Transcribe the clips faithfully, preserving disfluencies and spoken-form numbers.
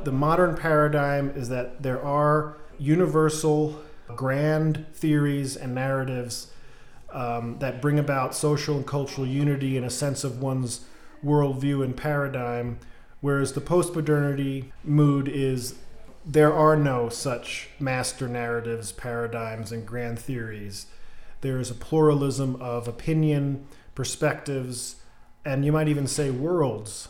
the modern paradigm is that there are universal, grand theories and narratives um, that bring about social and cultural unity and a sense of one's worldview and paradigm, whereas the postmodernity mood is there are no such master narratives, paradigms, and grand theories. There is a pluralism of opinion, perspectives, and you might even say worlds.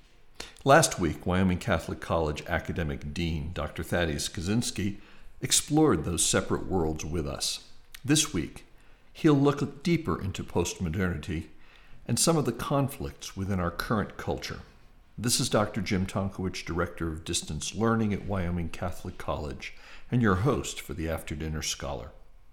Last week, Wyoming Catholic College academic dean Doctor Thaddeus Kaczynski explored those separate worlds with us. This week, he'll look deeper into postmodernity and some of the conflicts within our current culture. This is Doctor Jim Tonkowich, Director of Distance Learning at Wyoming Catholic College, and your host for the After Dinner Scholar.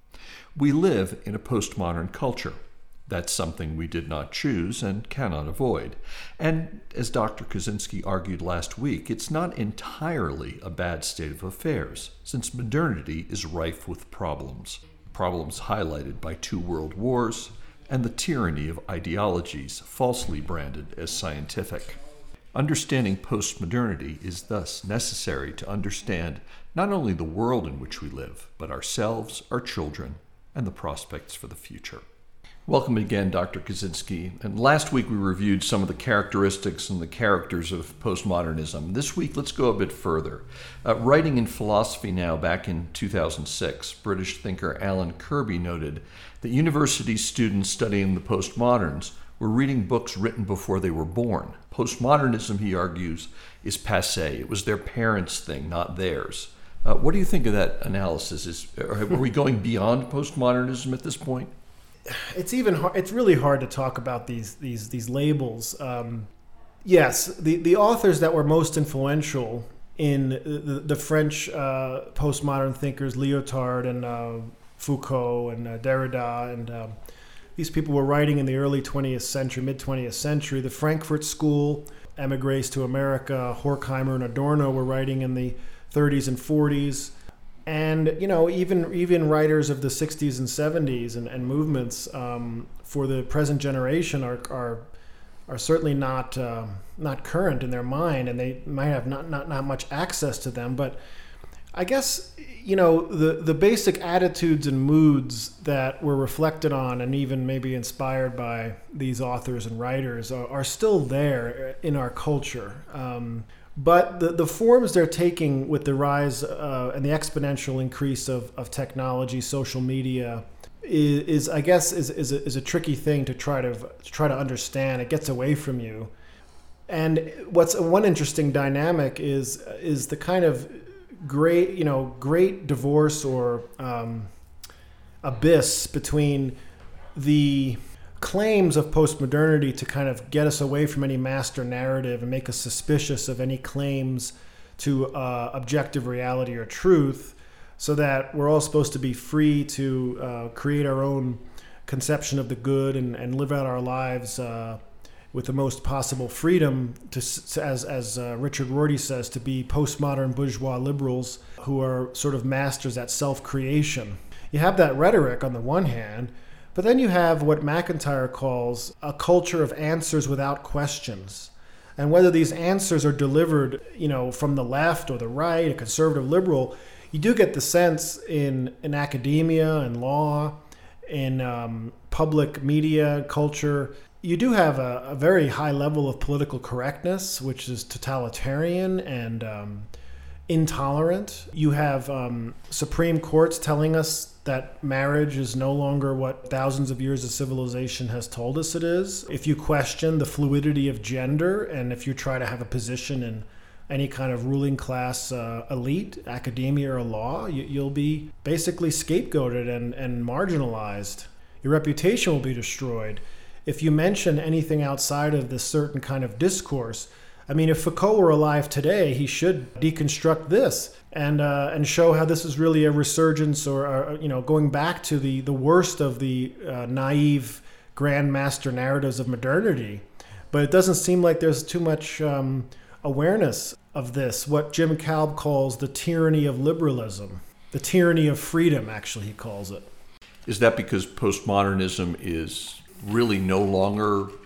We live in a postmodern culture. That's something we did not choose and cannot avoid. And as Doctor Kaczynski argued last week, it's not entirely a bad state of affairs, since modernity is rife with problems. Problems highlighted by two world wars and the tyranny of ideologies falsely branded as scientific. Understanding postmodernity is thus necessary to understand not only the world in which we live, but ourselves, our children, and the prospects for the future. Welcome again, Doctor Kaczynski. And last week we reviewed some of the characteristics and the characters of postmodernism. This week, let's go a bit further. Uh, writing in Philosophy Now back in two thousand six, British thinker Alan Kirby noted that university students studying the postmoderns were reading books written before they were born. Postmodernism, he argues, is passé. It was their parents' thing, not theirs. Uh, what do you think of that analysis? Is, are we going beyond postmodernism at this point? It's even hard, it's really hard to talk about these these these labels. Um, yes, the, the authors that were most influential in the, the French uh, postmodern thinkers, Lyotard and uh, Foucault and uh, Derrida, and um, these people were writing in the early twentieth century, mid-twentieth century. The Frankfurt School, emigres to America, Horkheimer and Adorno were writing in the thirties and forties. And, you know, even even writers of the sixties and seventies and, and movements um, for the present generation are are are certainly not uh, not current in their mind, and they might have not, not, not much access to them. But I guess, you know, the, the basic attitudes and moods that were reflected on and even maybe inspired by these authors and writers are, are still there in our culture. Um, But the, the forms they're taking with the rise uh, and the exponential increase of, of technology, social media, is, is I guess, is is a, is a tricky thing to try to, to try to understand. It gets away from you. And what's one interesting dynamic is is the kind of great, you know, great divorce or um, abyss between the claims of postmodernity to kind of get us away from any master narrative and make us suspicious of any claims to uh, objective reality or truth, so that we're all supposed to be free to uh, create our own conception of the good and, and live out our lives uh, with the most possible freedom, to, as, as uh, Richard Rorty says, to be postmodern bourgeois liberals who are sort of masters at self-creation. You have that rhetoric on the one hand, but then you have what McIntyre calls a culture of answers without questions. And whether these answers are delivered, you know, from the left or the right, a conservative liberal, you do get the sense in, in academia and law, in um, public media, culture, you do have a, a very high level of political correctness, which is totalitarian and um, intolerant. You have um, Supreme Courts telling us that marriage is no longer what thousands of years of civilization has told us it is. If you question the fluidity of gender, and if you try to have a position in any kind of ruling class uh, elite, academia or law, you, you'll be basically scapegoated and, and marginalized. Your reputation will be destroyed. If you mention anything outside of this certain kind of discourse, I mean, if Foucault were alive today, he should deconstruct this and uh, and show how this is really a resurgence or, or you know, going back to the, the worst of the uh, naive grand master narratives of modernity. But it doesn't seem like there's too much um, awareness of this, what Jim Kalb calls the tyranny of liberalism, the tyranny of freedom, actually, he calls it. Is that because postmodernism is really no longer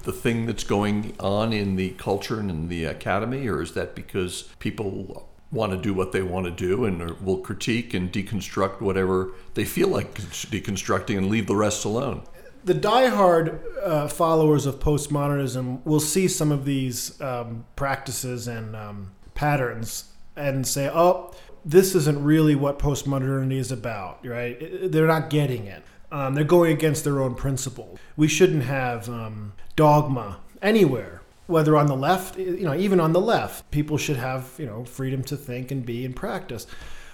the thing that's going on in the culture and in the academy, or is that because people want to do what they want to do and will critique and deconstruct whatever they feel like deconstructing and leave the rest alone? The diehard uh, followers of postmodernism will see some of these um, practices and um, patterns and say, oh, this isn't really what postmodernity is about, right? They're not getting it. Um, they're going against their own principles. We shouldn't have um, dogma anywhere, whether on the left, you know, even on the left, people should have, you know, freedom to think and be and practice.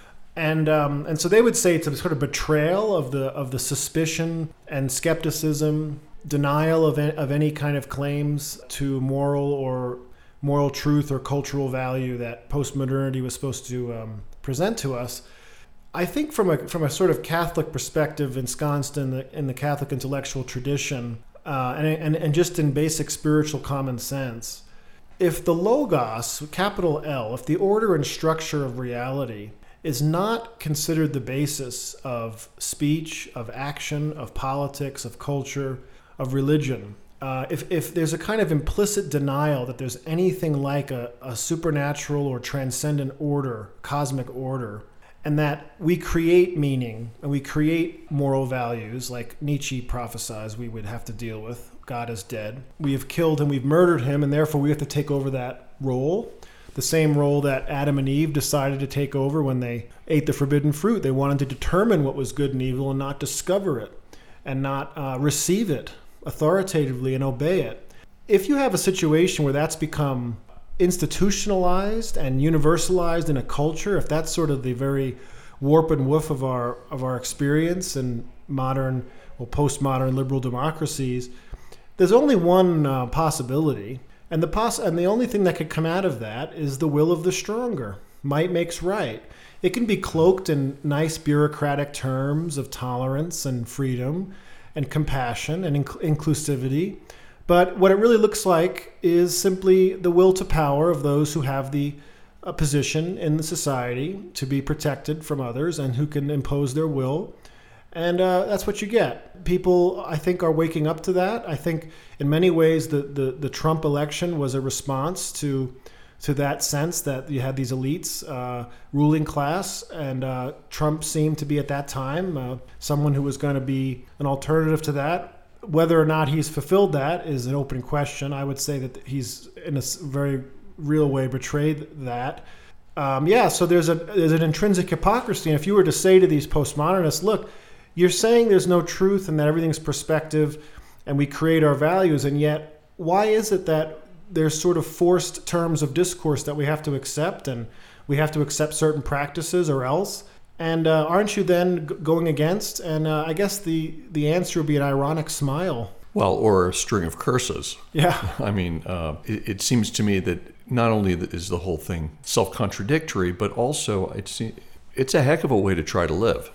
And um, and so they would say it's a sort of betrayal of the of the suspicion and skepticism, denial of of any kind of claims to moral or moral truth or cultural value that postmodernity was supposed to um, present to us. I think from a from a sort of Catholic perspective, ensconced in the in the Catholic intellectual tradition, uh, and, and and just in basic spiritual common sense, if the Logos, capital L, if the order and structure of reality is not considered the basis of speech, of action, of politics, of culture, of religion, uh, if if there's a kind of implicit denial that there's anything like a, a supernatural or transcendent order, cosmic order, and that we create meaning and we create moral values, like Nietzsche prophesies we would have to deal with. God is dead. We have killed him, we've murdered him, and therefore we have to take over that role. The same role that Adam and Eve decided to take over when they ate the forbidden fruit. They wanted to determine what was good and evil and not discover it and not uh, receive it authoritatively and obey it. If you have a situation where that's become institutionalized and universalized in a culture, if that's sort of the very warp and woof of our of our experience in modern, well, postmodern liberal democracies, there's only one uh, possibility, and the poss- and the only thing that could come out of that is the will of the stronger. Might makes right. It can be cloaked in nice bureaucratic terms of tolerance and freedom and compassion and inc- inclusivity. But what it really looks like is simply the will to power of those who have the uh, position in the society to be protected from others and who can impose their will. And uh, that's what you get. People, I think, are waking up to that. I think in many ways the, the, the Trump election was a response to to that sense that you had these elites, uh, ruling class, and uh, Trump seemed to be at that time uh, someone who was going to be an alternative to that. Whether or not he's fulfilled that is an open question. I would say that he's in a very real way betrayed that. Um, yeah, so there's a there's an intrinsic hypocrisy. And if you were to say to these postmodernists, look, you're saying there's no truth and that everything's perspective and we create our values, and yet why is it that there's sort of forced terms of discourse that we have to accept, and we have to accept certain practices or else? And uh, aren't you then g- going against? And uh, I guess the, the answer would be an ironic smile. Well, or a string of curses. Yeah. I mean, uh, it, it seems to me that not only is the whole thing self-contradictory, but also it's, it's a heck of a way to try to live.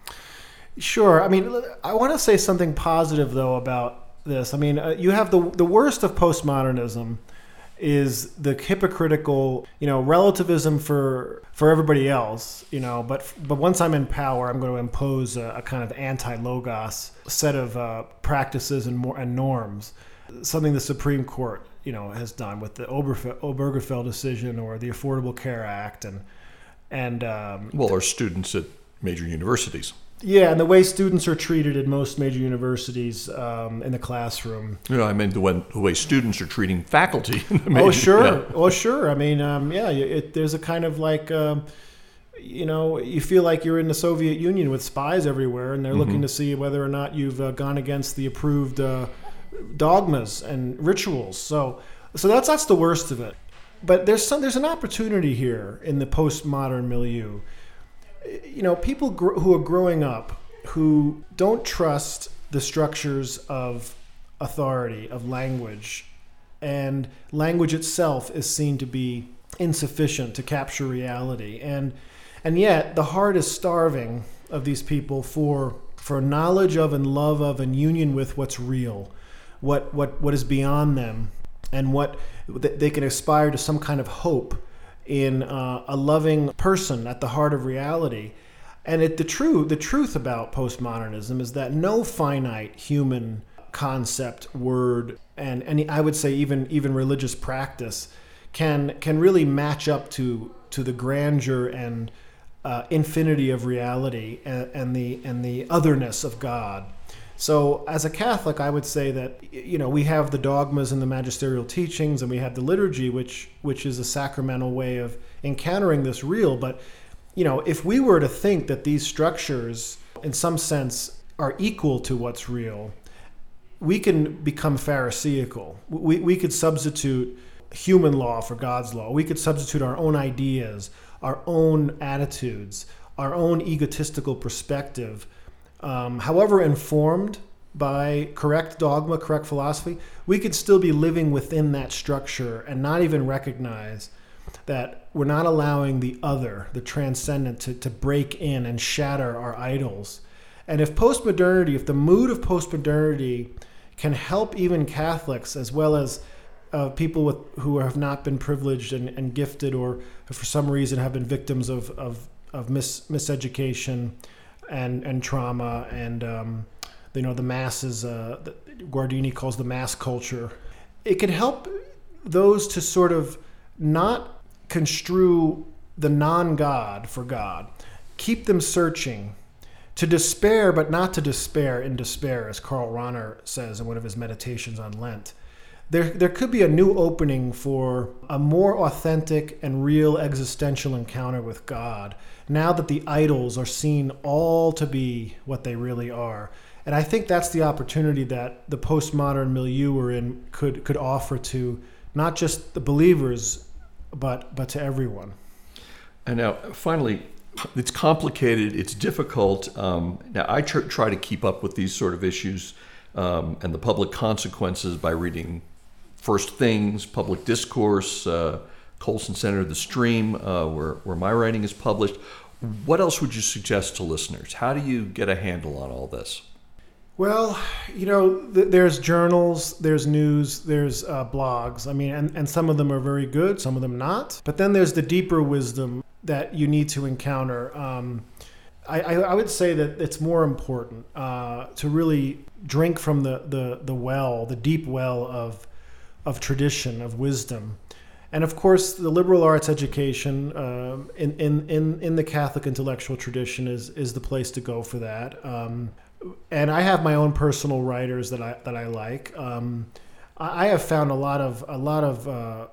Sure. I mean, I want to say something positive, though, about this. I mean, uh, you have the the worst of postmodernism is the hypocritical, you know, relativism for for everybody else, you know, but but once I'm in power, I'm going to impose a, a kind of anti-logos set of uh, practices and more and norms, something the Supreme Court, you know, has done with the Oberf- Obergefell decision or the Affordable Care Act, and and um, well, or students at major universities. Yeah, and the way students are treated in most major universities um, in the classroom. You know, I mean the way, the way students are treating faculty. In the major, oh, sure. Yeah. Oh, sure. I mean, um, yeah, it, there's a kind of like, um, you know, you feel like you're in the Soviet Union with spies everywhere, and they're mm-hmm. looking to see whether or not you've uh, gone against the approved uh, dogmas and rituals. So, so that's that's the worst of it. But there's some there's an opportunity here in the postmodern milieu. You know, people gr- who are growing up who don't trust the structures of authority, of language, and language itself is seen to be insufficient to capture reality. And and yet the heart is starving of these people for for knowledge of and love of and union with what's real, what what what is beyond them, and what they can aspire to some kind of hope in uh, a loving person at the heart of reality. And it, the, true, the truth about postmodernism is that no finite human concept, word, and, and I would say even even religious practice can can really match up to to the grandeur and uh, infinity of reality and, and the and the otherness of God. So as a Catholic, I would say that, you know, we have the dogmas and the magisterial teachings, and we have the liturgy, which which is a sacramental way of encountering this real. But, you know, if we were to think that these structures, in some sense, are equal to what's real, we can become Pharisaical. We we could substitute human law for God's law. We could substitute our own ideas, our own attitudes, our own egotistical perspective. Um, however informed by correct dogma, correct philosophy, we could still be living within that structure and not even recognize that we're not allowing the other, the transcendent, to, to break in and shatter our idols. And if postmodernity, if the mood of postmodernity can help even Catholics as well as uh, people with, who have not been privileged and, and gifted, or for some reason have been victims of, of, of mis, miseducation, and and trauma, and um, you know, the masses, uh, that Guardini calls the mass culture. It can help those to sort of not construe the non-God for God, keep them searching, to despair, but not to despair in despair, as Karl Rahner says in one of his meditations on Lent. There, there could be a new opening for a more authentic and real existential encounter with God, now that the idols are seen all to be what they really are. And I think that's the opportunity that the postmodern milieu we're in could could offer to not just the believers, but but to everyone. And now, finally, it's complicated, it's difficult. Um, now, I tr- try to keep up with these sort of issues um, and the public consequences by reading First Things, Public Discourse, uh, Colson Center, The Stream, uh, where, where my writing is published. What else would you suggest to listeners? How do you get a handle on all this? Well, you know, th- there's journals, there's news, there's uh, blogs. I mean, and, and some of them are very good, some of them not. But then there's the deeper wisdom that you need to encounter. Um, I, I, I would say that it's more important uh, to really drink from the, the, the well, the deep well of of tradition, of wisdom. And of course, the liberal arts education uh, in, in, in, in the Catholic intellectual tradition is, is the place to go for that. Um, and I have my own personal writers that I that I like. Um, I have found a lot of a lot of uh,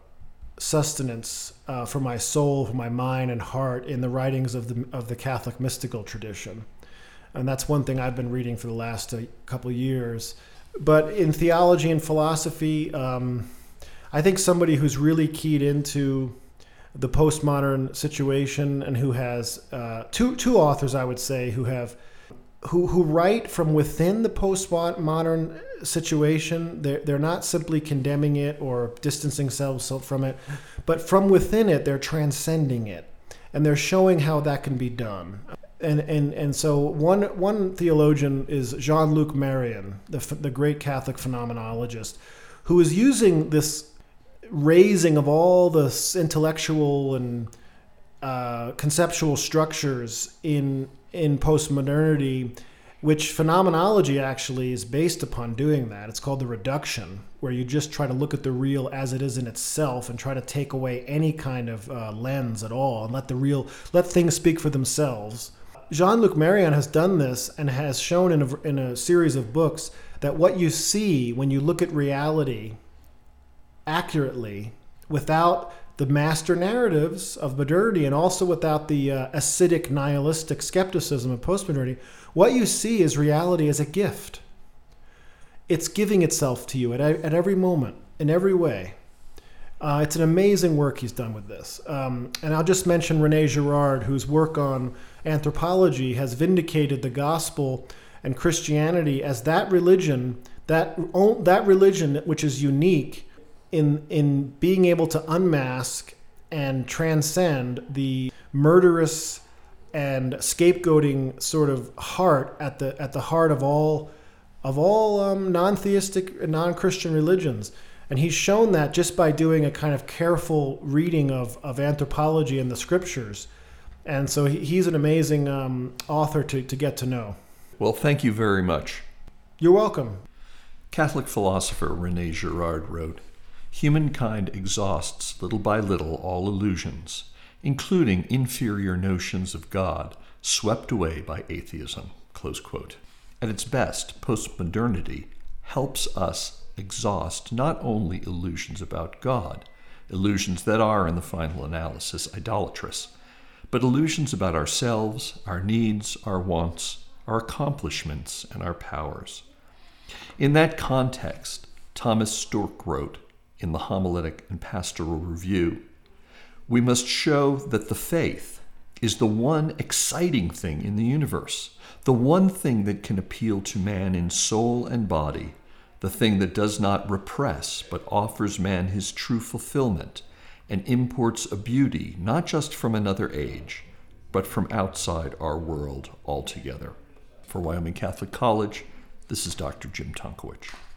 sustenance uh, for my soul, for my mind and heart in the writings of the of the Catholic mystical tradition, and that's one thing I've been reading for the last uh, couple of years. But in theology and philosophy, um, I think somebody who's really keyed into the postmodern situation and who has uh, two two authors, I would say, who have who who write from within the postmodern situation. They're they're not simply condemning it or distancing themselves from it, but from within it, they're transcending it, and they're showing how that can be done. And and and so one one theologian is Jean-Luc Marion, the the great Catholic phenomenologist, who is using this raising of all the intellectual and uh, conceptual structures in in postmodernity, which phenomenology actually is based upon doing that. It's called the reduction, where you just try to look at the real as it is in itself and try to take away any kind of uh, lens at all and let the real let things speak for themselves. Jean-Luc Marion has done this and has shown in a, in a series of books that what you see when you look at reality accurately, without the master narratives of modernity and also without the uh, acidic nihilistic skepticism of postmodernity, what you see is reality as a gift. It's giving itself to you at, at every moment, in every way. Uh, it's an amazing work he's done with this. Um, and I'll just mention René Girard, whose work on anthropology has vindicated the gospel and Christianity as that religion, that that religion which is unique in in being able to unmask and transcend the murderous and scapegoating sort of heart at the at the heart of all of all um, non-theistic, non-Christian religions. And he's shown that just by doing a kind of careful reading of, of anthropology and the scriptures. And so he, he's an amazing um, author to, to get to know. Well, thank you very much. You're welcome. Catholic philosopher René Girard wrote, "Humankind exhausts little by little all illusions, including inferior notions of God, swept away by atheism." Close quote. At its best, postmodernity helps us exhaust not only illusions about God, illusions that are, in the final analysis, idolatrous, but illusions about ourselves, our needs, our wants, our accomplishments, and our powers. In that context, Thomas Storck wrote in the Homiletic and Pastoral Review, "We must show that the faith is the one exciting thing in the universe, the one thing that can appeal to man in soul and body, the thing that does not repress but offers man his true fulfillment and imports a beauty not just from another age, but from outside our world altogether." For Wyoming Catholic College, this is Doctor Jim Tonkowich.